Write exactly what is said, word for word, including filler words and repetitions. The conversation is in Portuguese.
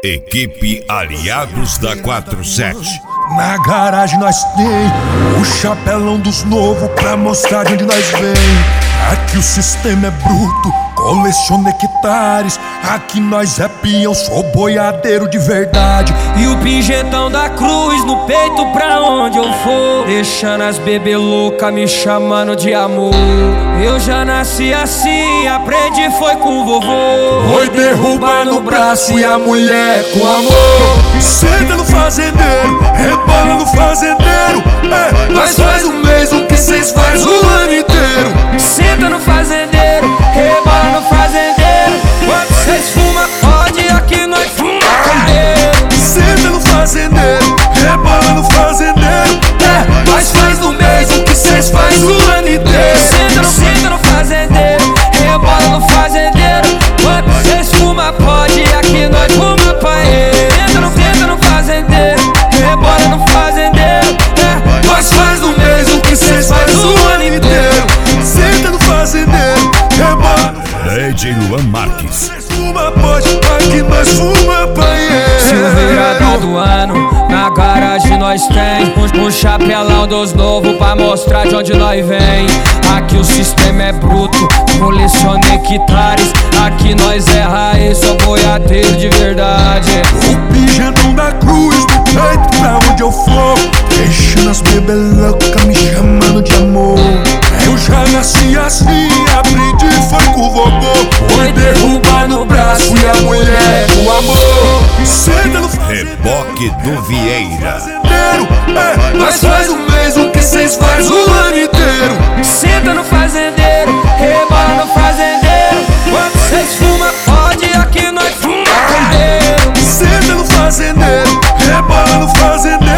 Equipe Aliados da quatro sete. Na garagem nós tem o chapelão dos novos pra mostrar de onde nós vem. Aqui o sistema é bruto, coleciona hectares. Aqui nós é peão, sou boiadeiro de verdade. E o pinjetão da cruz no peito pra onde eu for, deixando as bebê louca me chamando de amor. Eu já nasci assim, aprendi foi com o vovô. Foi derrubar no braço e a mulher com amor. Senta no fazendeiro, rebola no fazendeiro. É, nós faz um mês o que cês faz o ano inteiro. Senta no fazendeiro, rebola no fazendeiro. Quando cês fuma, pode, aqui nós fuma cadeiro. Senta no fazendeiro, rebola no fazendeiro. É, nós faz no mês o que cês faz o ano inteiro. Senta no, senta no fazendeiro, rebola no fazendeiro. Quando cês fuma, pode, aqui nós fuma paeiro. Senta no, senta no fazendeiro, rebola no fazendeiro. É, nós faz no mês o que cês faz o ano inteiro. Senta no fazendeiro, rebola no D J Luan Marques. fuma, pode, aqui nós fuma paeiro. Silveira do ano, na garagem nós tem um, um chapelão dos novos pra mostrar de onde nós vem. Aqui o sistema é bruto, coleciona hectares. Aqui nós é raiz, sou boiadeiro de verdade. O pinjetão da cruz no peito pra onde eu for, deixando as bebê louca me chamando de amor. Eu já nasci assim, aprendi foi com o vovô. Foi derrubar no braço e a mulher com amor. Senta no Reboque do Vieira. fazendeiro, é, nós faz um mês o que cês faz o ano inteiro. Senta no fazendeiro, rebola no fazendeiro. Quando cês fuma, pode, aqui nós fuma cadeiro. Senta no fazendeiro, rebola no fazendeiro.